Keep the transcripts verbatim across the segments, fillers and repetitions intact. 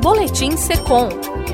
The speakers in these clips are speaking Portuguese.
Boletim Secom.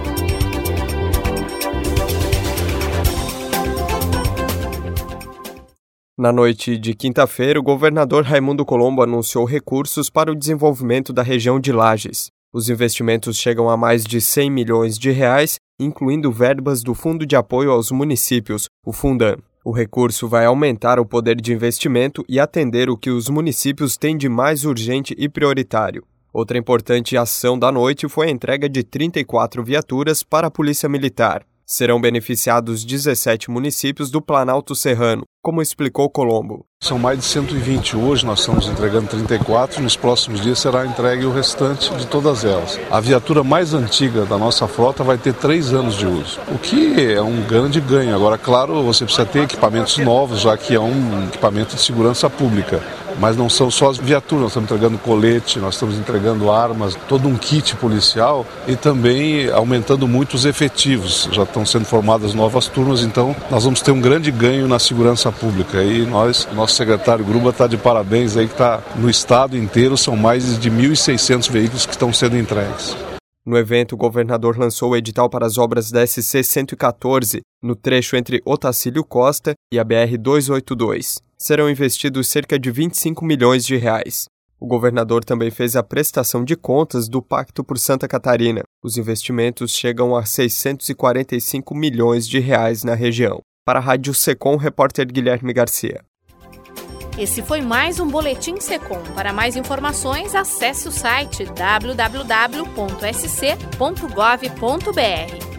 Na noite de quinta-feira, o governador Raimundo Colombo anunciou recursos para o desenvolvimento da região de Lages. Os investimentos chegam a mais de cem milhões de reais, incluindo verbas do Fundo de Apoio aos Municípios, o Fundam. O recurso vai aumentar o poder de investimento e atender o que os municípios têm de mais urgente e prioritário. Outra importante ação da noite foi a entrega de trinta e quatro viaturas para a Polícia Militar. Serão beneficiados dezessete municípios do Planalto Serrano, como explicou Colombo. São mais de cento e vinte hoje, nós estamos entregando trinta e quatro, nos próximos dias será entregue o restante de todas elas. A viatura mais antiga da nossa frota vai ter três anos de uso, o que é um grande ganho. Agora, claro, você precisa ter equipamentos novos, já que é um equipamento de segurança pública. Mas não são só as viaturas, nós estamos entregando colete, nós estamos entregando armas, todo um kit policial e também aumentando muito os efetivos. Já estão sendo formadas novas turmas, então nós vamos ter um grande ganho na segurança pública. E nós, nosso secretário Gruba está de parabéns aí, que está no estado inteiro, são mais de mil e seiscentos veículos que estão sendo entregues. No evento, o governador lançou o edital para as obras da S C cento e quatorze, no trecho entre Otacílio Costa e a B R duzentos e oitenta e dois. Serão investidos cerca de vinte e cinco milhões de reais. O governador também fez a prestação de contas do Pacto por Santa Catarina. Os investimentos chegam a seiscentos e quarenta e cinco milhões de reais na região. Para a Rádio Secom, repórter Guilherme Garcia. Esse foi mais um Boletim Secom. Para mais informações, acesse o site w w w ponto s c ponto gov ponto b r.